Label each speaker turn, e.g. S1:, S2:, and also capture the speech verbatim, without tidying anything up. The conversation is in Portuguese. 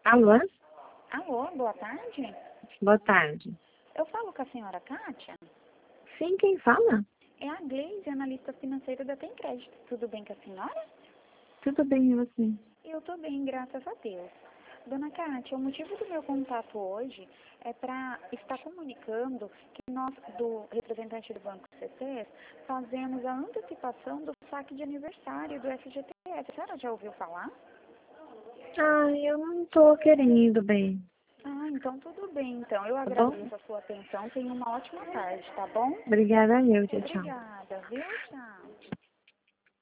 S1: Alô?
S2: Alô, boa tarde.
S1: Boa tarde.
S2: Eu falo com a senhora Kátia?
S1: Sim, quem fala?
S2: É a Gleise, analista financeira da Tem Crédito. Tudo bem com a senhora?
S1: Tudo bem, e você?
S2: Eu tô bem, graças a Deus. Dona Kátia, o motivo do meu contato hoje é para estar comunicando que nós, do representante do Banco C T, fazemos a antecipação do saque de aniversário do F G T S. A senhora já ouviu falar?
S1: Ah, eu não tô querendo, bem.
S2: Ah, então tudo bem. Então, eu
S1: Tá bom?
S2: agradeço a sua atenção. Tenha uma ótima tarde, tá bom?
S1: Obrigada, eu. Tchau, tchau.
S2: Obrigada, viu? Tchau.